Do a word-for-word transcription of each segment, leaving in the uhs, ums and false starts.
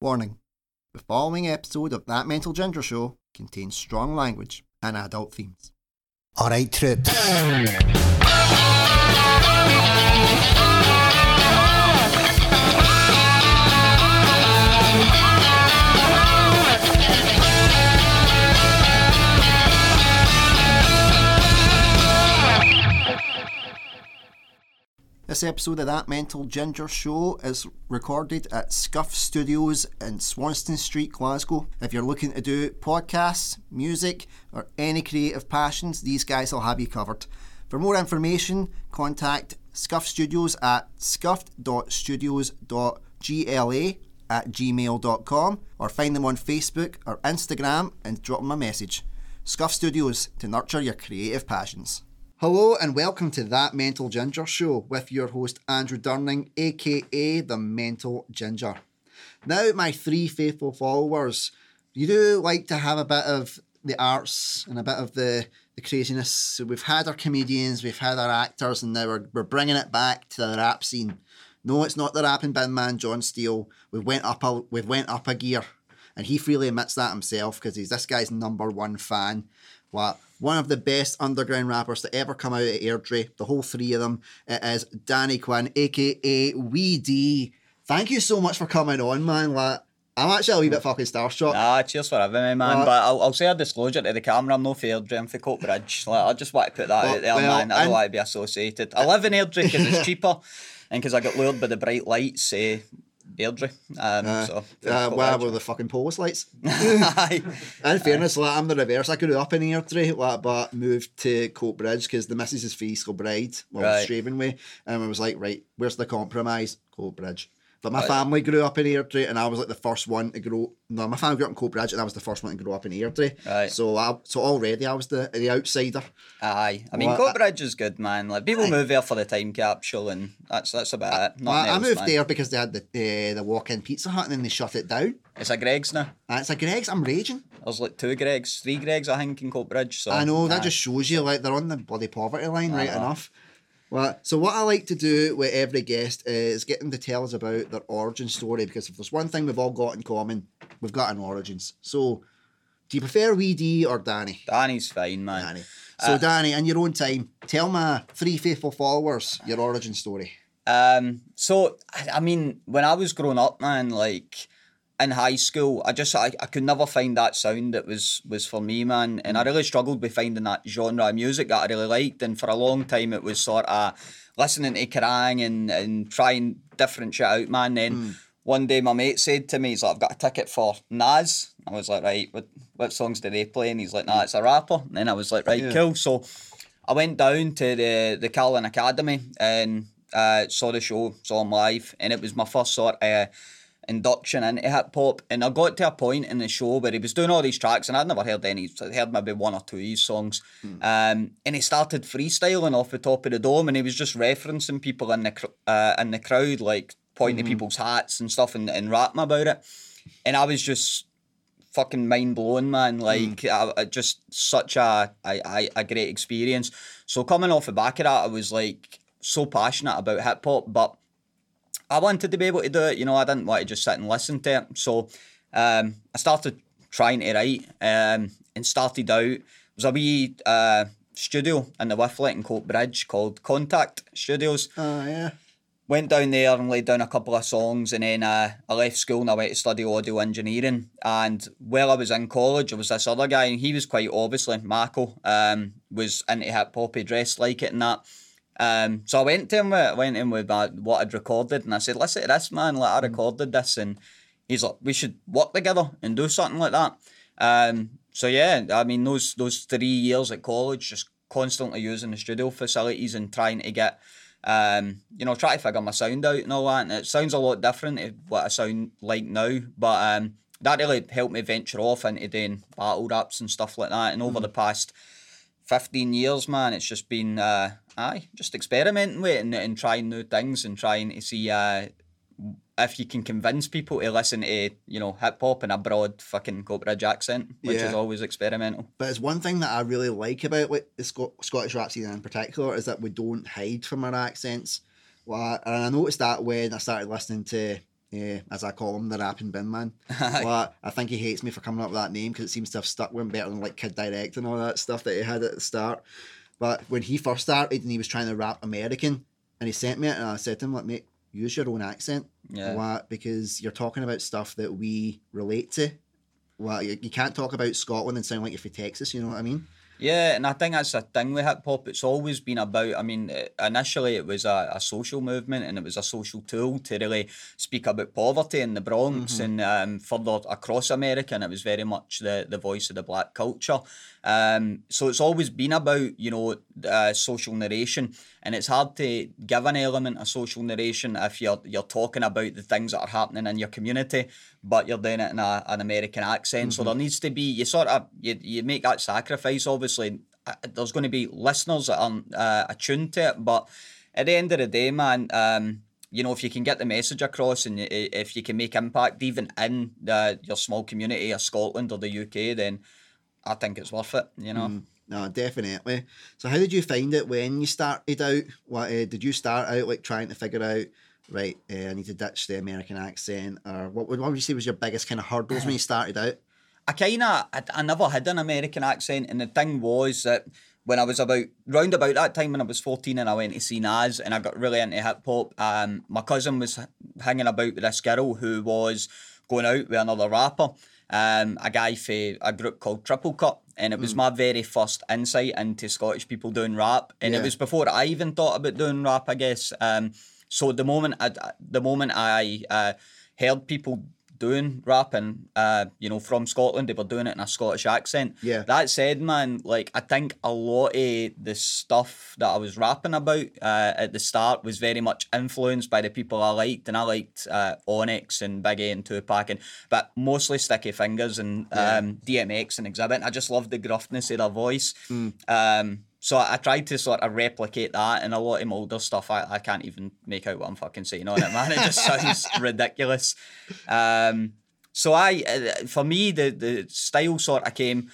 Warning: the following episode of That Mental Ginger Show contains strong language and adult themes. Alright, troops. This episode of That Mental Ginger Show is recorded at Scuff Studios in Swanston Street, Glasgow. If you're looking to do podcasts, music, or any creative passions, these guys will have you covered. For more information, contact Scuff Studios at scuffed dot studios dot gla at gmail dot com or find them on Facebook or Instagram and drop them a message. Scuff Studios, to nurture your creative passions. Hello and welcome to That Mental Ginger Show with your host Andrew Durning, aka The Mental Ginger. Now, my three faithful followers, you do like to have a bit of the arts and a bit of the, the craziness. So we've had our comedians, we've had our actors, and now we're, we're bringing it back to the rap scene. No, it's not the rapping bin man John Steele. We went up a, we've went up a gear, and he freely admits that himself because he's this guy's number one fan. What? One of the best underground rappers to ever come out of Airdrie, the whole three of them. It is Danny Quinn, aka Wee D. Thank you so much for coming on, man. Like, I'm actually a wee bit fucking starstruck. Ah, cheers for having me, man. Uh, but I'll, I'll say a disclosure to the camera. I'm no for Airdrie, I'm for Coatbridge. Like, I just want to put that well, out there, well, man. I don't want to be associated. I live in Airdrie because it's cheaper and because I got lured by the bright lights. Uh, Airdrie. Um, uh, so, uh, where were the fucking post lights? In fairness, like, I'm the reverse. I grew up in Airdrie, like, but moved to Coatbridge because the missus is free school bride, well, right. Stravenway, and I was like, right, where's the compromise? Coatbridge. But my right. family grew up in Airdrie, and I was like the first one to grow. No, my family grew up in Coatbridge, and I was the first one to grow up in Airdrie. Right. So, I, so already I was the the outsider. Aye, I mean, well, Coatbridge I, is good, man. Like, people aye. move there for the time capsule, and that's that's about I, it. Well, I else, moved man. there because they had the uh, the walk-in Pizza Hut, and then they shut it down. It's a Greggs now. Uh, it's a Greggs. I'm raging. There's like two Greggs, three Greggs, I think, in Coatbridge. So I know that nah. just shows you like they're on the bloody poverty line, right enough. Well, so what I like to do with every guest is get them to tell us about their origin story, because if there's one thing we've all got in common, we've got an origins. So, do you prefer Wee D or Danny? Danny's fine, man. Danny. So, uh, Danny, in your own time, tell my three faithful followers your origin story. Um. So, I mean, when I was growing up, man, like, in high school, I just, I, I could never find that sound that was, was for me, man. And I really struggled with finding that genre of music that I really liked. And for a long time, it was sort of listening to Kerrang and, and trying different shit out, man. Then mm. one day my mate said to me, he's like, I've got a ticket for Nas. I was like, right, what, what songs do they play? And he's like, nah, it's a rapper. And then I was like, right, yeah. cool. So I went down to the, the Carlin Academy and uh, saw the show, saw him live. And it was my first sort of uh, induction into hip hop, and I got to a point in the show where he was doing all these tracks, and I'd never heard any. I heard maybe one or two of his songs, mm. um, and he started freestyling off the top of the dome, and he was just referencing people in the uh, in the crowd, like pointing mm-hmm. to people's hats and stuff, and, and rapping about it, and I was just fucking mind blown, man. Like mm. I, I just such a, a a great experience. So coming off the back of that, I was like so passionate about hip hop, but I wanted to be able to do it, you know, I didn't want to just sit and listen to it. So um, I started trying to write um, and started out, it was a wee uh, studio in the Whifflet in Coatbridge called Contact Studios. Oh, yeah. Went down there and laid down a couple of songs, and then uh, I left school and I went to study audio engineering. And while I was in college, there was this other guy, and he was quite obviously, Mako, um, was into hip-hop, he dressed like it and that. Um, so I went to him with, went in with uh, what I'd recorded, and I said, listen to this, man, like, I recorded this, and he's like, we should work together and do something like that. Um, so yeah, I mean, those those three years at college, just constantly using the studio facilities and trying to get, um, you know, try to figure my sound out and all that, and it sounds a lot different to what I sound like now, but um, that really helped me venture off into doing battle raps and stuff like that, and over mm. the past fifteen years, man, it's just been, uh, aye, just experimenting with it and, and trying new things and trying to see uh, if you can convince people to listen to, you know, hip-hop in a broad fucking Coatbridge accent, which yeah. is always experimental. But it's one thing that I really like about like, the Scot- Scottish rap scene in particular is that we don't hide from our accents. Well, and I noticed that when I started listening to uh, as I call him, the rapping bin man. Well, I think he hates me for coming up with that name because it seems to have stuck with him better than like Kid Direct and all that stuff that he had at the start. But when he first started and he was trying to rap American, and he sent me it, and I said to him, like, mate, use your own accent. Yeah. What? Because you're talking about stuff that we relate to. Well, you, you can't talk about Scotland and sound like you're from Texas, you know what I mean? Yeah, and I think that's the thing with hip hop. It's always been about, I mean, initially it was a, a social movement and it was a social tool to really speak about poverty in the Bronx mm-hmm. and um, further across America, and it was very much the, the voice of the black culture. Um, so it's always been about, you know, uh, social narration, and it's hard to give an element of social narration if you're you're talking about the things that are happening in your community, but you're doing it in a, an American accent. Mm-hmm. So there needs to be, you sort of, you, you make that sacrifice, obviously. There's going to be listeners that are uh, attuned to it, but at the end of the day, man, um, you know, if you can get the message across and if you can make impact even in the, your small community of Scotland or the U K, then I think it's worth it, you know. Mm, no, definitely. So how did you find it when you started out? What uh, did you start out like trying to figure out, right, uh, I need to ditch the American accent, or what, what would you say was your biggest kind of hurdles when you started out? I kind of, I, I never had an American accent, and the thing was that when I was about, round about that time when I was fourteen and I went to see Nas and I got really into hip hop, um, my cousin was hanging about with this girl who was going out with another rapper, um, a guy for a group called Triple Cut, and it was mm. my very first insight into Scottish people doing rap, and yeah. it was before I even thought about doing rap, I guess. Um, so the moment I, the moment I uh, heard people doing rapping, uh, you know, from Scotland, they were doing it in a Scottish accent. Yeah. That said, man, like, I think a lot of the stuff that I was rapping about uh, at the start was very much influenced by the people I liked, and I liked uh, Onyx and Big A and Tupac, and but mostly Sticky Fingers and yeah. um, D M X and Exhibit. And I just loved the gruffness of their voice. Mm. Um, So I tried to sort of replicate that, and a lot of my older stuff, I, I can't even make out what I'm fucking saying on it, man. It just sounds ridiculous. Um, so I, for me, the, the style sort of came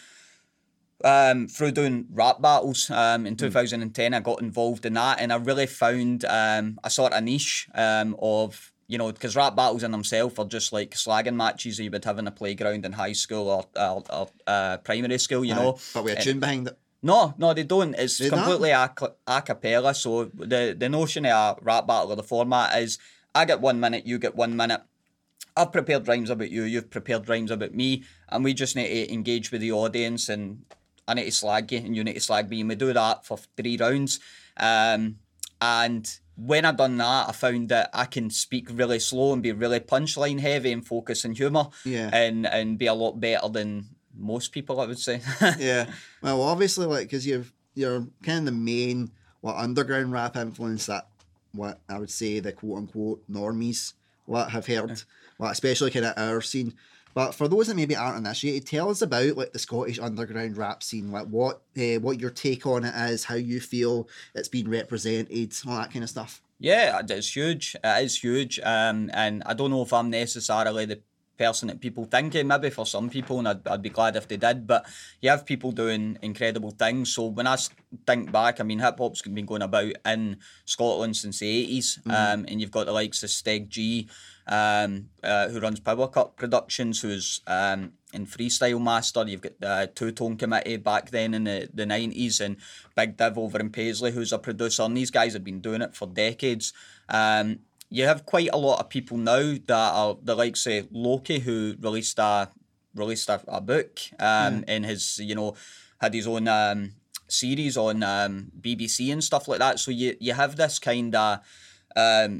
um, through doing rap battles. Um, in two thousand ten, I got involved in that, and I really found um, a sort of niche um, of, you know, because rap battles in themselves are just like slagging matches that you would have in a playground in high school or, or, or uh, primary school, you Aye, know. But with a tune behind it. No, no, they don't. It's they completely a, a cappella. So the, the notion of a rap battle or the format is I get one minute, you get one minute. I've prepared rhymes about you, you've prepared rhymes about me, and we just need to engage with the audience, and I need to slag you and you need to slag me, and we do that for three rounds. Um, and when I've done that, I found that I can speak really slow and be really punchline heavy and focus on humour, yeah. and, and be a lot better than most people, I would say. Yeah. Well, obviously, like, because you're, you're kind of the main, what, underground rap influence that, what I would say, the quote-unquote normies, what, have heard, yeah. well, especially kind of our scene. But for those that maybe aren't initiated, tell us about, like, the Scottish underground rap scene, like, what, uh, what your take on it is, how you feel it's been represented, all that kind of stuff. Yeah, it's huge. It is huge. Um, and I don't know if I'm necessarily the person that people think of, maybe for some people, and I'd, I'd be glad if they did, but you have people doing incredible things. So when I think back, I mean, hip-hop's been going about in Scotland since the eighties, mm. um, and you've got the likes of Steg G, um, uh, who runs Power Cut Productions, who's um, in Freestyle Master. You've got the uh, Two Tone Committee back then in the, the nineties, and Big Div over in Paisley, who's a producer, and these guys have been doing it for decades. Um, You have quite a lot of people now that are the likes of Loki, who released a released a, a book, um, yeah. and has, you know, had his own um, series on um, B B C and stuff like that. So you you have this kind of um,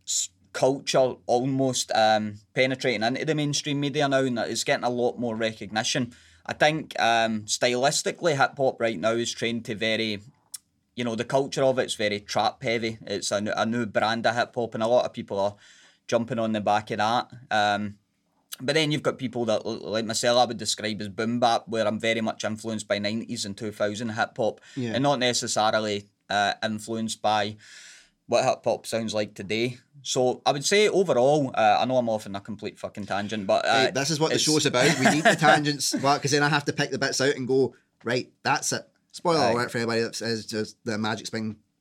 culture almost um, penetrating into the mainstream media now, and it's getting a lot more recognition. I think um, stylistically, hip hop right now is trained to very, you know, the culture of it's very trap heavy. It's a new, a new brand of hip hop, and a lot of people are jumping on the back of that. Um, but then you've got people that, like myself, I would describe as boom bap, where I'm very much influenced by nineties and two thousand hip hop, yeah. and not necessarily uh, influenced by what hip hop sounds like today. So I would say overall, uh, I know I'm off on a complete fucking tangent, but uh, hey, this is what the show's about. We need the tangents, because then I have to pick the bits out and go, right, that's it. Spoiler Aye. alert for anybody that says just the Magic Spring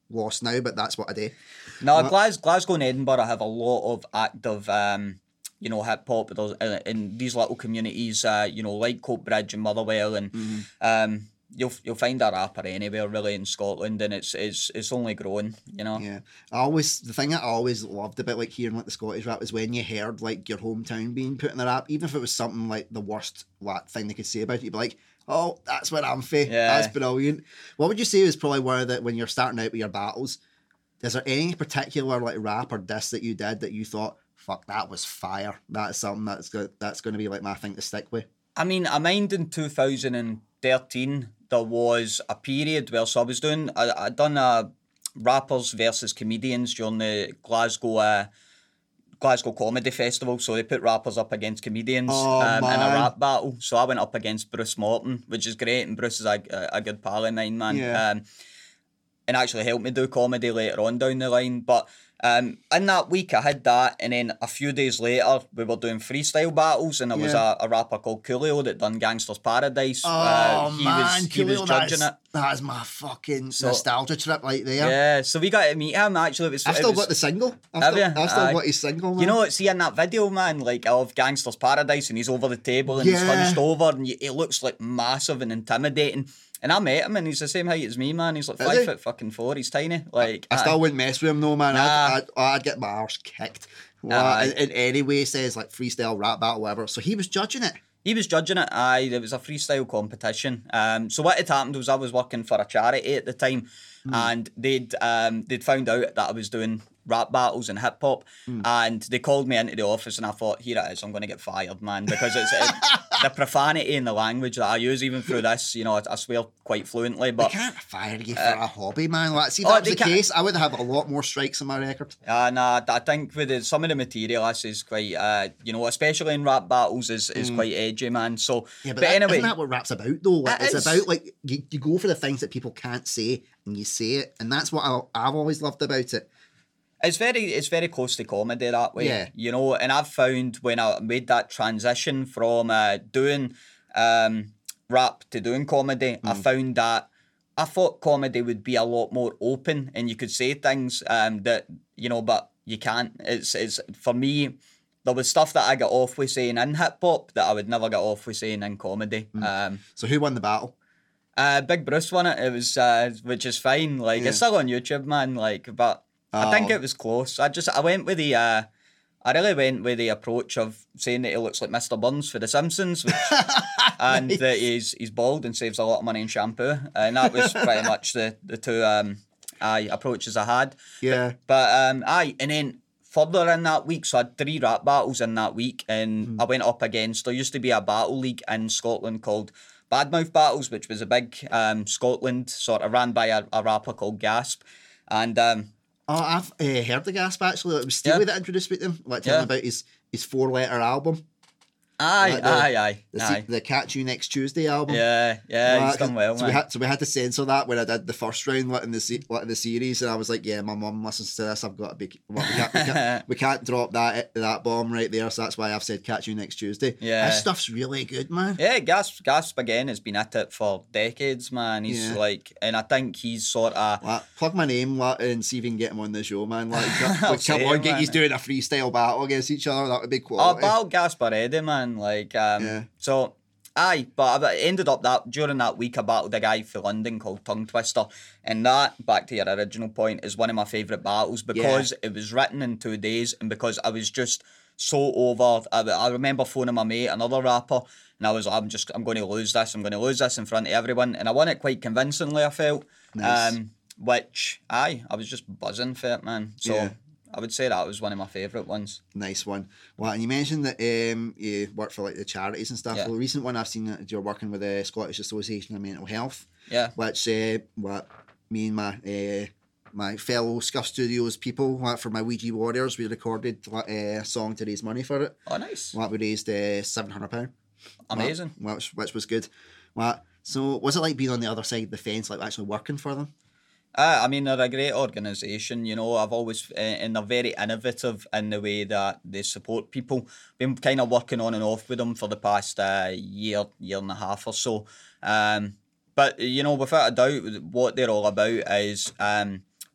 lost now, but that's what I do. No, What? Glas- Glasgow and Edinburgh have a lot of active, um, you know, hip hop in, in these little communities, uh, you know, like Coatbridge and Motherwell, and Mm-hmm. um, you'll you'll find a rapper anywhere really in Scotland, and it's it's it's only growing, you know. Yeah, I always the thing I always loved about like hearing like the Scottish rap is when you heard like your hometown being put in the rap, even if it was something like the worst like, thing they could say about it, you'd be like, oh, that's where I'm from. Yeah. That's brilliant. What would you say is probably one of the when you're starting out with your battles? Is there any particular like rap or diss that you did that you thought, fuck, that was fire? That's something that's go- that's going to be like my thing to stick with. I mean, I mind in two thousand thirteen there was a period where so I was doing I I done a rappers versus comedians during the Glasgow uh, Glasgow Comedy Festival. So they put rappers up against comedians Oh, um, in a man. rap battle. So I went up against Bruce Morton, which is great, and Bruce is a, a, a good pal of mine, man. Yeah. Um, and actually helped me do comedy later on down the line. But um, in that week I had that, and then a few days later we were doing freestyle battles, and there was Yeah. a, a rapper called Coolio that done Gangster's Paradise. Oh uh, he man, was, he was Coolio, judging that's, it. that's my fucking So- nostalgia trip right there. Yeah, so we got to meet him. Actually, it was. I've it still was, got the single. I've Have still, you? I've still Aye. got his single, man. You know, see in that video, man, like of Gangster's Paradise, and he's over the table and he's Yeah. hunched over, and you, he looks like massive and intimidating. And I met him, and he's the same height as me, man. He's like Is five he? foot fucking four. He's tiny. Like I aye. still wouldn't mess with him, though, man. Nah. I'd, I'd, I'd get my arse kicked. Well, Aye. in, in any way, says like freestyle rap battle, whatever. So he was judging it. He was judging it. Aye, there was a freestyle competition. Um, so what had happened was I was working for a charity at the time, Hmm. and they'd um they'd found out that I was doing rap battles and hip hop, Hmm. and they called me into the office, and I thought, here it is, I'm going to get fired, man, because it's it, the profanity in the language that I use, even through this, you know, I, I swear quite fluently, They but can't fire you for a hobby, man. Like, see, if oh, that was they the can't- case, I would have a lot more strikes on my record. Uh, nah, I think with the, some of the material, this is quite, uh, you know, especially in rap battles, is, is quite edgy, man. So, Hmm. Yeah, but, but that, anyway, isn't that what rap's about, though? Like, It it's is. about, like, you, you go for the things that people can't say, and you say it. And that's what I, I've always loved about it. It's very it's very close to comedy that way. Yeah. You know, and I've found when I made that transition from uh, doing um, rap to doing comedy, I Mm. found that I thought comedy would be a lot more open and you could say things um, that, you know, but you can't. It's, it's for me, there was stuff that I got off with saying in hip hop that I would never get off with saying in comedy. Mm. Um, So who won the battle? uh, Big Bruce won it. It was, uh, which is fine. Like, Yeah. it's still on YouTube, man. Like, but I think Oh. it was close. I just, I went with the, uh, I really went with the approach of saying that he looks like Mister Burns for The Simpsons, which, and Nice. that he's he's bald and saves a lot of money in shampoo, and that was pretty much the the two um, aye approaches I had. Yeah. But um, aye, and then further in that week, so I had three rap battles in that week, and Hmm. I went up against. There used to be a battle league in Scotland called Badmouth Battles, which was a big um, Scotland sort of ran by a, a rapper called Gasp, and um, Oh, I've uh, heard the Gasp, actually. It was Stewie Yeah. that introduced me to him. Like, telling Yeah. him about his, his four-letter album. aye, Like the- aye, aye, The, aye, the Catch You Next Tuesday album. yeah, yeah, Like, he's done well, so man. we had so we had to censor that when I did the first round like in the se- like in the series, and I was like, yeah, my mum listens to this. I've got to be. Well, we, can't, we, can't, we can't drop that that bomb right there. So that's why I've said Catch You Next Tuesday. Yeah. That stuff's really good, man. Yeah, Gasp, Gasp again has been at it for decades, man. He's Yeah. like, and I think he's sort of. Like, plug my name like, and see if you can get him on the show, man. Like, come, I'll like, come say on, it, get man. he's doing a freestyle battle against each other. That would be Oh, quality. Battle Gasp already, man. Like, um, Yeah. so, aye, but I ended up that during that week, I battled a guy for London called Tongue Twister, and that, back to your original point, is one of my favourite battles because it was written in two days, and because I was just so over. I, I remember phoning my mate, another rapper, and I was like, I'm just, I'm going to lose this. I'm going to lose this in front of everyone, and I won it quite convincingly. I felt, Nice. um, which, aye, I was just buzzing for it, man. So. Yeah. I would say that was one of my favourite ones. Nice one. Well, and you mentioned that um, you work for like the charities and stuff. Yeah. Well, the recent one I've seen that you're working with the Scottish Association of Mental Health, Yeah. which uh, what me and my uh, my fellow Scuff Studios people, like, for my Ouija Warriors, we recorded like, uh, a song to raise money for it. Oh, nice. Like, we raised uh, seven hundred pounds. Amazing. Which which was good. Like, so was it like being on the other side of the fence, like actually working for them? Uh, I mean, they're a great organisation, you know. I've always, uh, and they're very innovative in the way that they support people. Been kind of working on and off with them for the past uh, year, year and a half or so. Um, but, you know, without a doubt, what they're all about is um,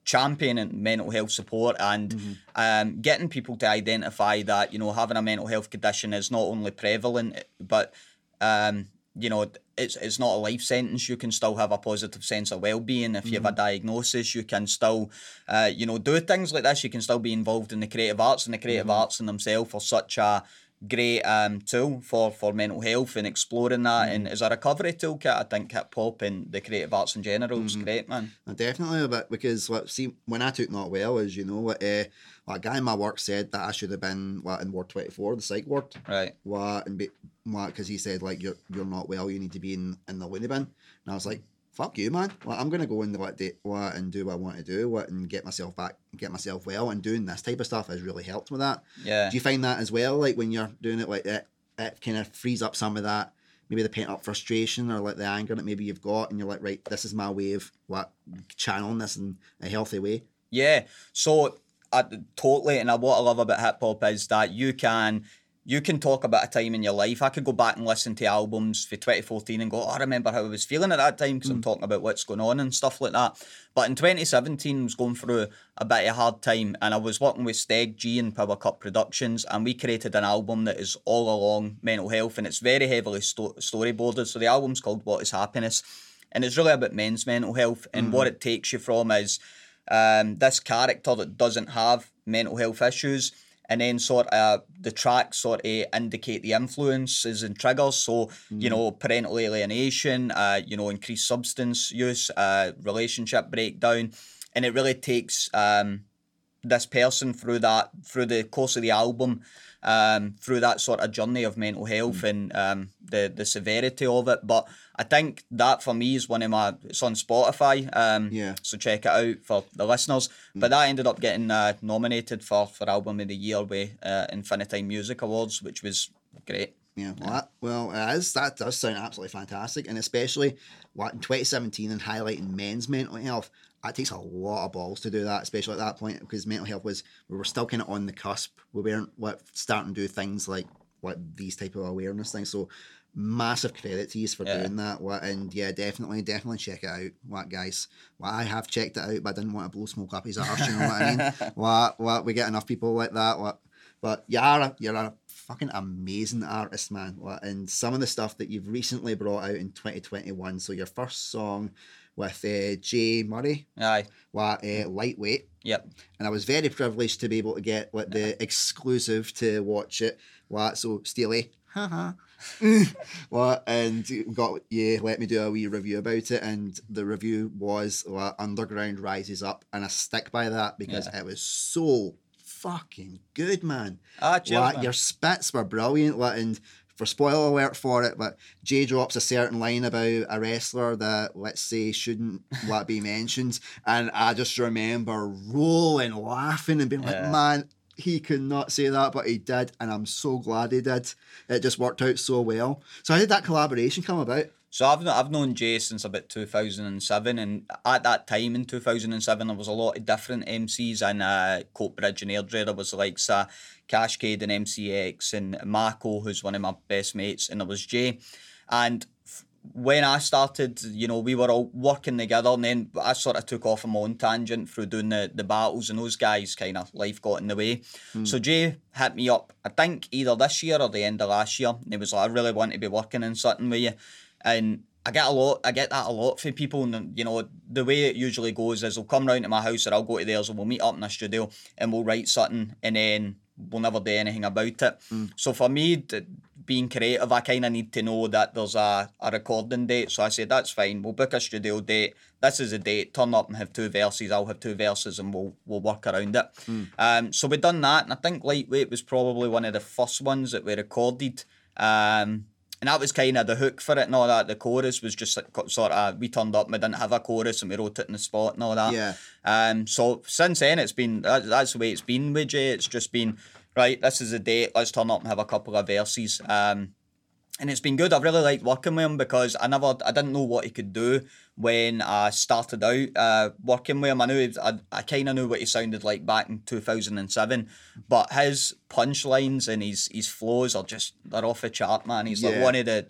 championing mental health support and Mm-hmm. um, getting people to identify that, you know, having a mental health condition is not only prevalent, but, um, you know, it's it's not a life sentence. You can still have a positive sense of well-being. If you have a diagnosis, you can still, uh, you know, do things like this. You can still be involved in the creative arts, and the creative arts in themselves are such a great um, tool for, for mental health and exploring that. And as a recovery toolkit, I think hip hop and the creative arts in general is great, man. Uh, Definitely, but because what see when I took Not Well, as you know, what uh, what a guy in my work said that I should have been what in Ward twenty-four, the psych ward. Right. What and be what because he said like you're you're not well, you need to be in, in the loony bin. And I was like, fuck you, man. Well, I'm gonna go in the what day what and do what I want to do, what and get myself back, get myself well, and doing this type of stuff has really helped with that. Yeah. Do you find that as well? Like when you're doing it like that, it kind of frees up some of that. Maybe the pent up frustration or like the anger that maybe you've got, and you're like, right, this is my way of what channeling this in a healthy way. Yeah, so I, totally, and I, what I love about hip hop is that you can you can talk about a time in your life. I could go back and listen to albums for twenty fourteen and go, oh, I remember how I was feeling at that time because I'm talking about what's going on and stuff like that. But in twenty seventeen, I was going through a bit of a hard time, and I was working with Steg G and Power Cup Productions, and we created an album that is all along mental health, and it's very heavily sto- storyboarded. So the album's called What Is Happiness, and it's really about men's mental health, and what it takes you from is um, this character that doesn't have mental health issues, and then sort of the tracks sort of indicate the influences and triggers. So, you know, parental alienation, uh, you know, increased substance use, uh, relationship breakdown. And it really takes um, this person through that, through the course of the album, um, through that sort of journey of mental health and um, the, the severity of it. But I think that for me is one of my, it's on Spotify, um, Yeah. so check it out for the listeners. But that ended up getting uh, nominated for, for Album of the Year with uh, Infinitime Music Awards, which was great. Yeah, well, that, well, it is, that does sound absolutely fantastic, and especially what in twenty seventeen and highlighting men's mental health. That takes a lot of balls to do that, especially at that point, because mental health was we were still kind of on the cusp. We weren't what starting to do things like what these type of awareness things. So massive credit to you for Yeah. doing that. What and yeah, definitely, definitely check it out. What guys? Well, I have checked it out, but I didn't want to blow smoke up his arse. You know what I mean? What? What? We get enough people like that. What? But you are a, you're a fucking amazing artist, man. What? And some of the stuff that you've recently brought out in twenty twenty-one. So your first song with uh, Jay Murray, Aye. what uh, Lightweight, Yep. and I was very privileged to be able to get what the exclusive to watch it. What? So Steely, haha. What? And got yeah, let me do a wee review about it, and the review was what Underground Rises Up, and I stick by that because Yeah. it was so fucking good, man. Ah, cheers, Like, man. your spits were brilliant, like, and for spoiler alert for it, but Jay drops a certain line about a wrestler that, let's say, shouldn't like, be mentioned, and I just remember rolling, laughing, and being Yeah. like, man, he could not say that, but he did, and I'm so glad he did. It just worked out so well. So how did that collaboration come about? So I've I've known Jay since about two thousand seven, and at that time in two thousand seven there was a lot of different M Cs in uh, Coatbridge and Airdrie. There was like uh, Cashcade and M C X and Mako, who's one of my best mates, and there was Jay. And f- when I started, you know, we were all working together, and then I sort of took off on my own tangent through doing the, the battles, and those guys kind of life got in the way. So Jay hit me up, I think either this year or the end of last year, and he was like, I really want to be working on something with you. And I get a lot, I get that a lot from people, and you know, the way it usually goes is they'll come round to my house or I'll go to theirs and we'll meet up in a studio and we'll write something and then we'll never do anything about it. So for me, d- being creative, I kind of need to know that there's a, a recording date. So I said, that's fine, we'll book a studio date. This is a date, turn up and have two verses, I'll have two verses and we'll we'll work around it. Um, so we done that, and I think Lightweight was probably one of the first ones that we recorded. Um, And that was kind of the hook for it and all that. The chorus was just like, sort of, we turned up and we didn't have a chorus and we wrote it in the spot and all that. Yeah. Um. So since then, it's been, that, that's the way it's been with Jay. It's just been, right, this is the date, let's turn up and have a couple of verses. Um. And it's been good. I've really liked working with him because I never, I didn't know what he could do when I started out uh, working with him. I knew, he, I, I kind of knew what he sounded like back in two thousand seven, but his punchlines and his his flows are just, they're off the chart, man. He's like Yeah. one of the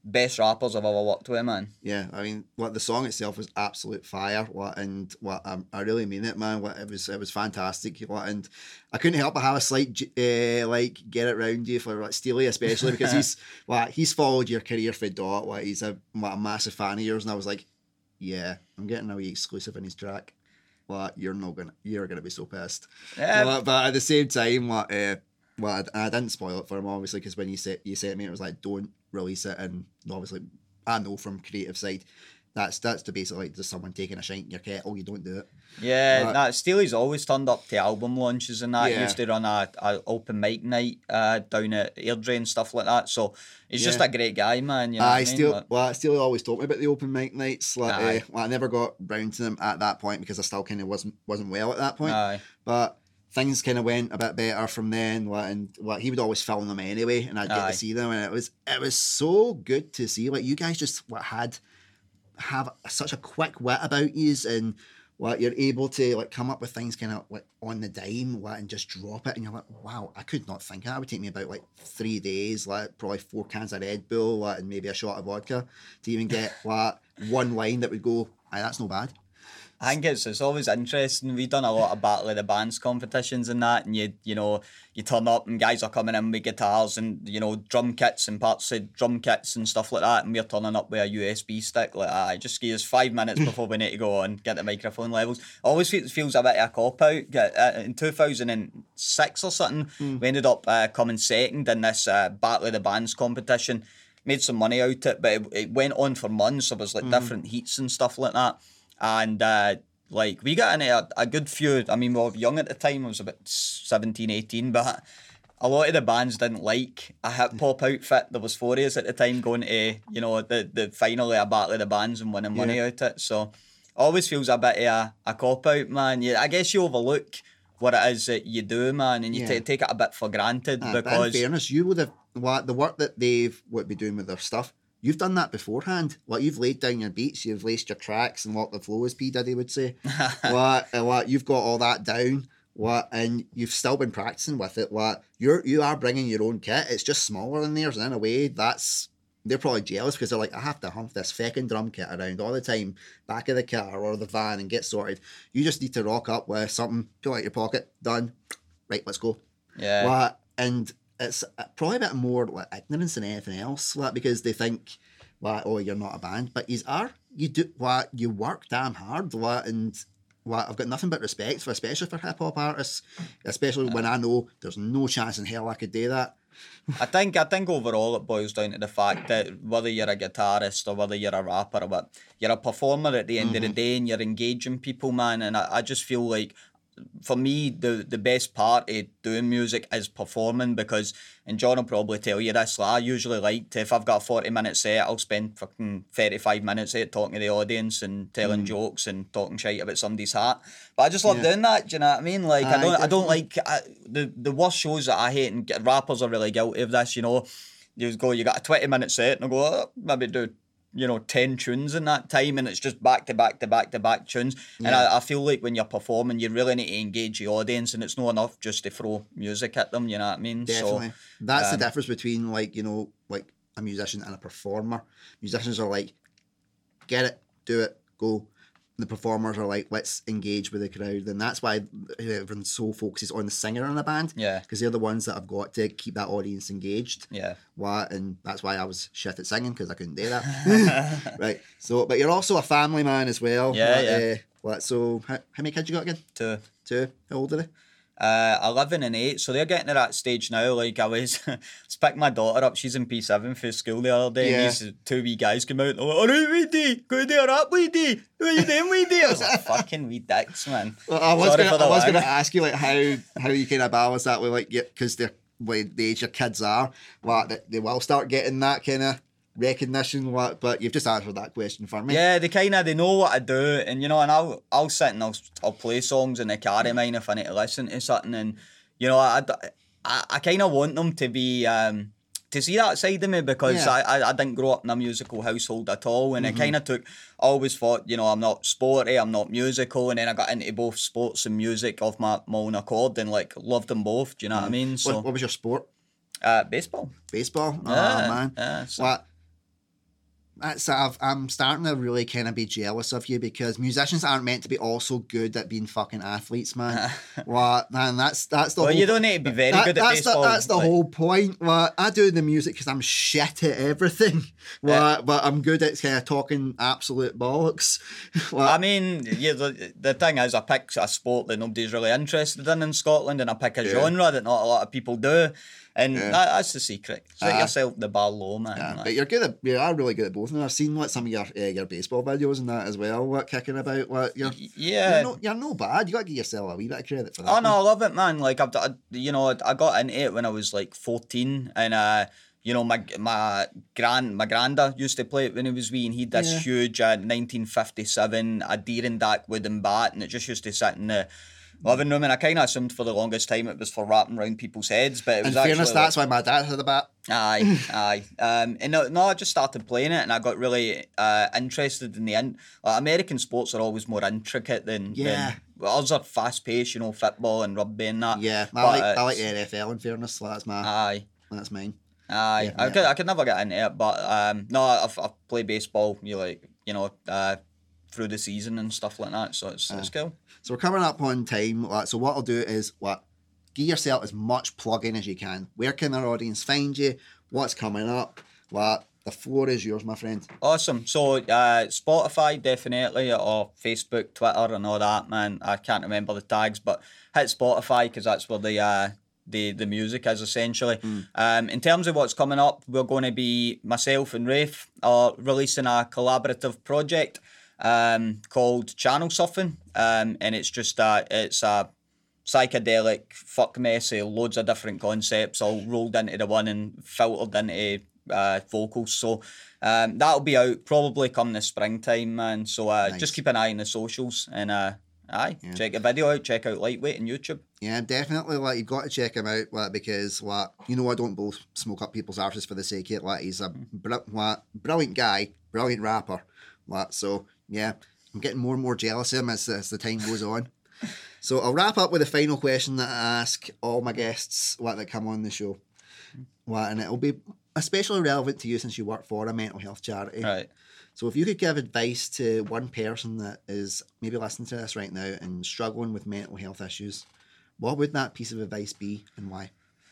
best rappers I've ever worked with, man. Yeah, I mean, what the song itself was absolute fire, what and what um, I really mean it, man. What it was, it was fantastic. What and I couldn't help but have a slight uh, like get it round you for like Steely, especially because he's what he's followed your career for Dot. What he's a what a massive fan of yours, and I was like, yeah, I'm getting a wee exclusive in his track. What you're not gonna, you're gonna be so pissed. Yeah, What, but at the same time, what uh, well, I, I didn't spoil it for him obviously because when you said you said to me, it was like don't release it, and obviously I know from creative side that's that's to basically like just someone taking a shine in your kettle. You don't do it. yeah. But- Nah, Steely's always turned up to album launches and that. He Yeah. used to run a, a open mic night uh, down at Airdrie and stuff like that. So he's just Yeah. a great guy, man. You know I what I mean? still Like, well, still always told me about the open mic nights. Like, Aye. uh, well, I never got round to them at that point because I still kind of wasn't wasn't well at that point. aye. But things kind of went a bit better from then. What and what he would always film them anyway, and I'd get Aye. to see them, and it was it was so good to see. Like you guys just what had have such a quick wit about yous, and what you're able to like come up with things kind of like on the dime, what and just drop it, and you're like, wow, I could not think of that. It would take me about like three days, like probably four cans of Red Bull, like, and maybe a shot of vodka to even get like one line that would go, aye, that's no bad. I think it's it's always interesting. We've done a lot of Battle of the Bands competitions and that, and you you know you turn up and guys are coming in with guitars and you know drum kits and parts of drum kits and stuff like that, and we're turning up with a U S B stick like that. Just give us five minutes before we need to go on get the microphone levels. Always feels, feels a bit of a cop out. In two thousand six or something, Mm. we ended up uh, coming second in this uh, Battle of the Bands competition. Made some money out of it, but it, it went on for months. There was like Mm. different heats and stuff like that. And uh, like we got into a, a good few. I mean, we were young at the time. I was about seventeen, eighteen, but a lot of the bands didn't like a hip hop outfit. There was four of us at the time going to, you know, the, the final of a Battle of the Bands and winning money Yeah. out it. So always feels a bit of a, a cop out, man. Yeah, I guess you overlook what it is that you do, man, and you Yeah. ta take it a bit for granted Aye, but in because fairness, you would have what the work that they've would be doing with their stuff. You've done that beforehand. Like you've laid down your beats, you've laced your tracks, and what the flow, as P Diddy would say. what, uh, what you've got all that down. What and you've still been practicing with it. What you're you are bringing your own kit. It's just smaller than theirs, and in a way, that's they're probably jealous because they're like, I have to hump this feckin' drum kit around all the time, back of the car or the van, and get sorted. You just need to rock up with something, pull out your pocket, done. Right, let's go. yeah, What and it's probably a bit more like ignorance than anything else, like because they think, like, oh, you're not a band, but you are. You do what you work damn hard, what and what I've got nothing but respect for, especially for hip hop artists, especially when I know there's no chance in hell I could do that. I think I think overall it boils down to the fact that whether you're a guitarist or whether you're a rapper or what, you're a performer at the end of the day and you're engaging people, man. And I, I just feel like for me the the best part of doing music is performing because, and John will probably tell you this, like, I usually like to, if I've got a forty minute set, I'll spend fucking thirty-five minutes of it talking to the audience and telling Mm. jokes and talking shit about somebody's hat. But I just love Yeah. doing that, do you know what I mean? Like I Aye, don't I don't definitely. like I, the the worst shows that I hate, and get- rappers are really guilty of this, you know. You go, you got a twenty minute set and I go, oh, maybe do, you know, ten tunes in that time, and it's just back to back to back to back tunes. And Yeah. I, I feel like when you're performing, you really need to engage the audience, and it's not enough just to throw music at them, you know what I mean? Definitely. That's um, the difference between like, you know, like a musician and a performer. Musicians are like, get it, do it, go. The performers are like, let's engage with the crowd. And that's why everyone so focuses on the singer in a band. So, yeah, Because they're the ones that have got to keep that audience engaged. yeah. What and that's why I was shit at singing because I couldn't do that. Right. So, but you're also a family man as well. Yeah, What, yeah. Uh, what? So, how, how many kids you got again? To Two. How old are they? Uh, eleven and eight, so they're getting to that stage now. Like I was, just picked my daughter up. She's in P seven for school the other day, Yeah. and these two wee guys come out. And they're like, "All right, Weedy, go do a rap, Weedy. What are you doing, Weedy?" I was like, "Fucking wee dicks, man." Well, I was Sorry gonna, for the I was line. gonna ask you like how how you kind of balance that with like because they're like the age your kids are, like they, they will start getting that kind of recognition. What, but you've just answered that question for me. Yeah, they kind of they know what I do, and you know, and I'll I'll sit and I'll I'll play songs in the car of mine if I need to listen to something, and you know, I I, I kind of want them to be um to see that side of me because Yeah. I, I I didn't grow up in a musical household at all, and Mm-hmm. it kind of took. I always thought, you know, I'm not sporty, I'm not musical, and then I got into both sports and music of my, my own accord, and like loved them both. Do you know what I mean? So What, what was your sport? uh, baseball. Baseball. Oh Yeah, man. yeah, so- What? That's I've, I'm starting to really kind of be jealous of you because musicians aren't meant to be also good at being fucking athletes, man. What man? That's that's the well, whole, you don't need to be very that, good at that's baseball. The, that's the like, whole point. What I do the music because I'm shit at everything. What, uh, but I'm good at kind of talking absolute bollocks. What, I mean, yeah, the, the thing is, I pick a sport that nobody's really interested in in Scotland, and I pick a yeah. genre that not a lot of people do. And yeah. that, that's the secret. Set uh, yourself the bar low, man. Yeah, like. But you're good at, you are really good at both. And I've seen like some of your uh, your baseball videos and that as well. What kicking about? What you're, yeah, you're no, you're no bad. You got to give yourself a wee bit of credit for that. Oh no, I love it, man. Like I've, I, you know, I got into it when I was like fourteen, and uh, you know, my my grand my granda used to play it when he was wee, and he had this yeah. huge uh, nineteen fifty-seven Adirondack wooden bat, and it just used to sit in the living room, and I kind of assumed for the longest time it was for wrapping around people's heads, but it was in actually fairness, that's like, why my dad had a bat. Aye, aye. Um, and no, no, I just started playing it, and I got really uh, interested in the in. Like, American sports are always more intricate than yeah. Than, well, ours are fast paced, you know, football and rugby and that. Yeah, I like I like the N F L. In fairness, so that's my aye, that's mine. Aye, yeah, I could I could never get into it, but um, no, I've I've played baseball. You like you know. Uh, through the season and stuff like that, so it's, uh, it's cool. So we're coming up on time. Like, so what I'll do is what give yourself as much plug-in as you can. Where can our audience find you? What's coming up? What the floor is yours, my friend. Awesome. So uh, Spotify definitely, or Facebook, Twitter, and all that. Man, I can't remember the tags, but hit Spotify because that's where the uh, the the music is essentially. Mm. Um, in terms of what's coming up, we're going to be myself and Rafe are releasing a collaborative project. Um, called Channel Surfing, um, and it's just a it's a psychedelic fuck messy, loads of different concepts all rolled into the one and filtered into uh, vocals. So um, that'll be out probably come the springtime, man. So uh, nice. Just keep an eye on the socials and uh, aye, yeah. check the video out. Check out Lightweight on YouTube. Yeah, definitely. Like you've got to check him out, like because like you know I don't both smoke up people's arses for the sake of it. Like he's a br- like, brilliant guy, brilliant rapper. Like so. Yeah, I'm getting more and more jealous of him as, as the time goes on. So I'll wrap up with a final question that I ask all my guests what that come on the show. What, and it'll be especially relevant to you since you work for a mental health charity. Right. So if you could give advice to one person that is maybe listening to this right now and struggling with mental health issues, what would that piece of advice be and why?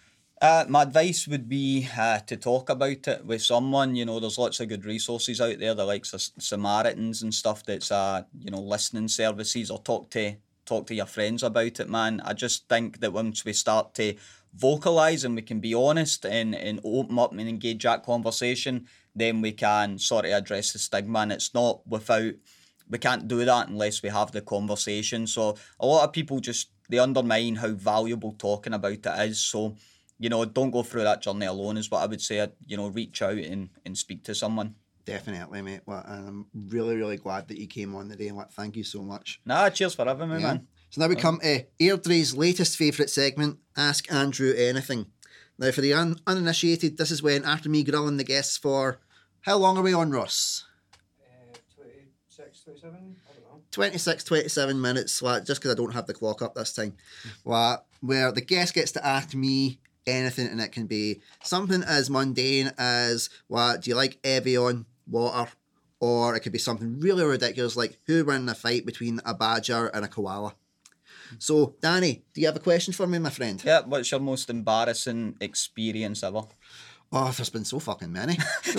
Uh, my advice would be uh, to talk about it with someone. You know, there's lots of good resources out there, the likes of Samaritans and stuff that's, uh, you know, listening services, or talk to talk to your friends about it, man. I just think that once we start to vocalise and we can be honest and, and open up and engage that conversation, then we can sort of address the stigma. And it's not without, we can't do that unless we have the conversation. So a lot of people just, they undermine how valuable talking about it is. So, you know, don't go through that journey alone is what I would say. You know, reach out and, and speak to someone. Definitely, mate. Well, I'm really, really glad that you came on today. And like, thank you so much. Nah, cheers for having me, yeah. man. So now we come to Airdrie's latest favourite segment, Ask Andrew Anything. Now, for the un- uninitiated, this is when, after me grilling the guests for, how long are we on, Ross? Uh, twenty-six, twenty-seven? I don't know. twenty-six, twenty-seven minutes, like, just because I don't have the clock up this time. Like, where the guest gets to ask me anything, and it can be something as mundane as, what, do you like Evian water? Or it could be something really ridiculous like, who won a fight between a badger and a koala? So, Danny, do you have a question for me, my friend? Yeah, what's your most embarrassing experience ever? Oh, there's been so fucking many.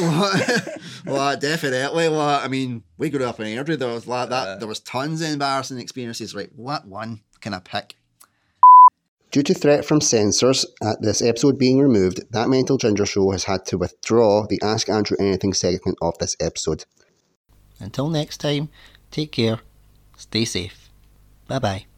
Well, definitely. Well, I mean, we grew up in Airdrie. There was like that. Uh, there was tons of embarrassing experiences. Right, what one can I pick? Due to threat from censors at this episode being removed, That Mental Ginger Show has had to withdraw the Ask Andrew Anything segment of this episode. Until next time, take care, stay safe. Bye bye.